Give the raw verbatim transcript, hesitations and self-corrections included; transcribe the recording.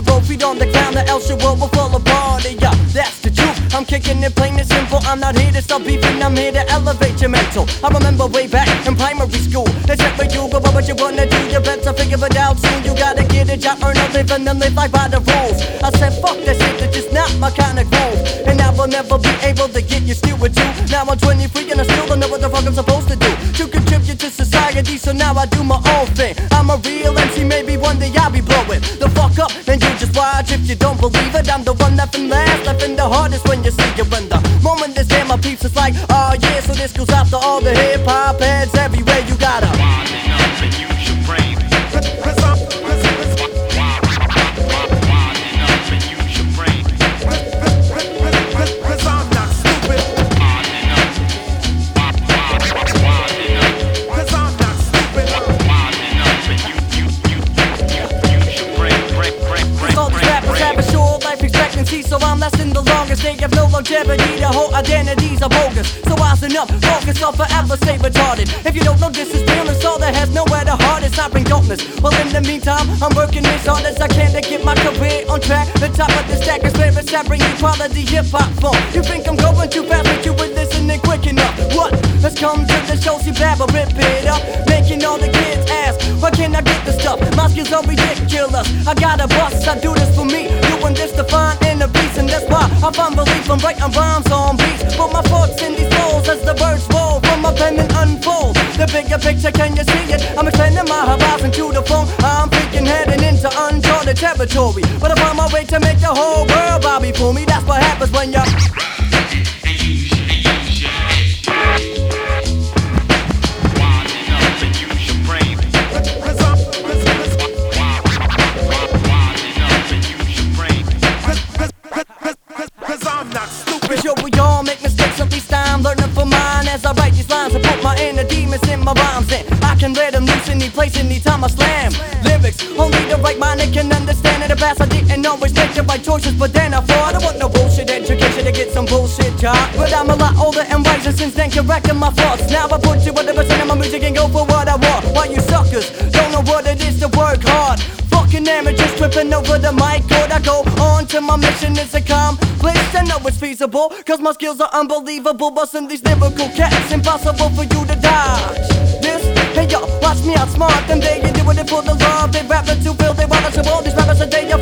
you both feet on the ground, or else your world will fall apart. Yeah, that's the truth. I'm kicking it plain and simple. I'm not here to stop beefing, I'm here to elevate your mental. I remember way back in primary school, they said for you, but what would you wanna do? You better figure it out soon. You gotta get a job, earn a living, and live life by the rules. I said fuck that shit, that's just not my kind of groove. And I will never be able to get you still with you. Now I'm twenty-three and I still don't know what the fuck I'm supposed to do to contribute to society, so now I do my own thing. I'm a real M C, maybe one day I'll be blowing the fuck up, and you just watch if you don't believe it. I'm the one laughing last, laughing the hardest when you see it. When the moment is there, my peeps is like, oh yeah, so this goes out to all the hip-hop heads everywhere. You gotta widen up and use your brain. So I'm lasting the longest, they have no longevity, the whole identities are bogus. So wisen up, focus, I'll forever stay retarded. If you don't know this is real, it's all that has nowhere to heart, it's not been darkness. Well in the meantime, I'm working as hard as I can to get my career on track. The top of the stack is where it's at, bringing quality hip-hop form. You think I'm going too fast, but you were listening quick enough. What? Let's come to the show, see Babble, rip it up, making all the kids ask, where can I get the stuff? My skills are ridiculous, I got a bust, I do this for me, doing this to find inner peace, and that's why I find relief from writing rhymes on beats. Put my thoughts in these flows as the words roll from my pen and unfold the bigger picture, can you see it? I'm extending my horizon to the phone, I'm thinking heading into uncharted territory, but I'm on my way to make the whole world bow before me. That's what happens when you're sure we all make mistakes, at least I'm learning from mine as I write these lines and put my inner demons in my rhymes, and I can let them loose any place, anytime I slam lyrics. Only the right mind that can understand. In the past I didn't always make the right choices, but then I thought I want no bullshit education to get some bullshit job. But I'm a lot older and wiser since then, correcting my thoughts. Now I put you one hundred percent of my music and go for what I want, while you suckers don't know what it is to work hard. Fucking amateurs tripping over the mic, or I go on to my mission is accomplished. I know it's feasible, cause my skills are unbelievable. Busting these lyrical cats, impossible for you to dodge this. Hey yo, watch me outsmart them, they ain't doing it for the love. They rapping to fill their wallets, so all these rappers a day of